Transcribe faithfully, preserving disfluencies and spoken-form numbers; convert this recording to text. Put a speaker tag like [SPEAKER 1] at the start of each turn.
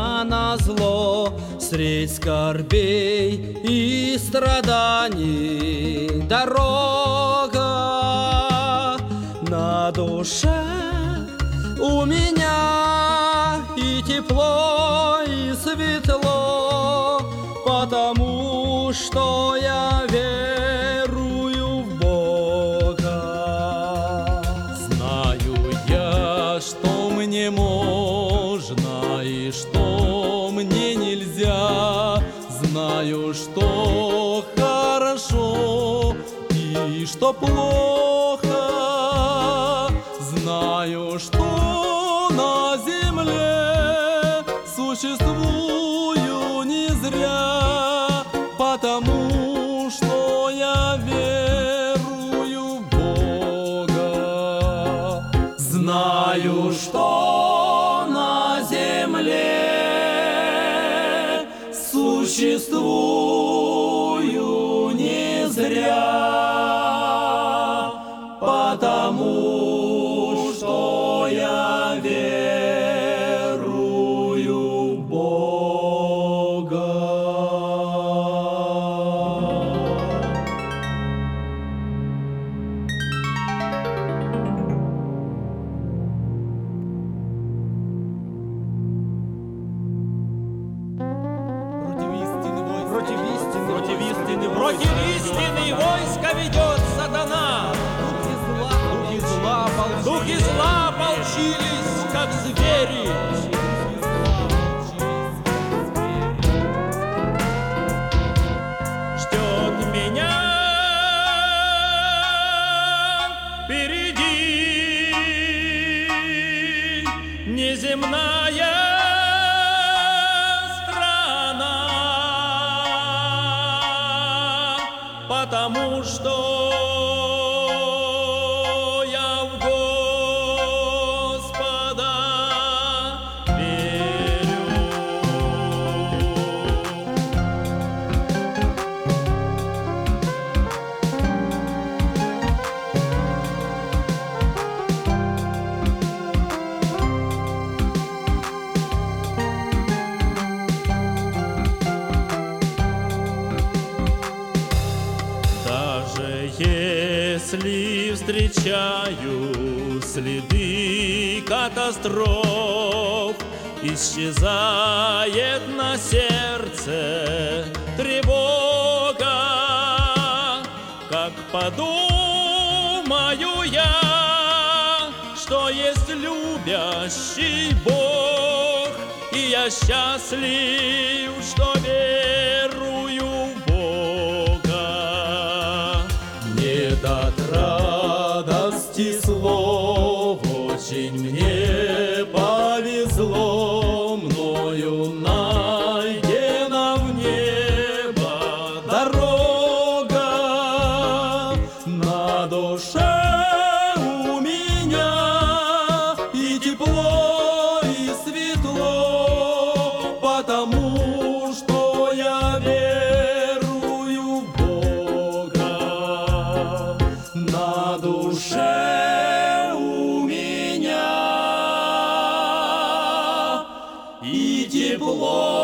[SPEAKER 1] меня назло средь скорбей и страданий дорога. На душе у меня и тепло, и светло, потому что я верую в Бога. Знаю я, что мне можно и что мне нельзя. Знаю, что хорошо и что плохо. Знаю, что на земле существую не зря, потому что я верую в Бога. Знаю, что на земле существую не зря, потому что я верую в Бога.
[SPEAKER 2] Против истины, против истины, против истины войско ведет сатана.
[SPEAKER 1] Духи зла,
[SPEAKER 2] Духи зла, духи зла ополчились, как звери. Ждет меня впереди неземная страна, потому что я в Господа верю. Даже если встречаю следы катастроф, исчезает на сердце тревога. Как подумаю я, что есть любящий Бог, и я счастлив, что верую в Бога. Нет от радости слов, очень мне повезло, мною найдена в небо дорога. На душе у меня и тепло, и светло, потому что я верую в Бога. На душе у меня и тепло,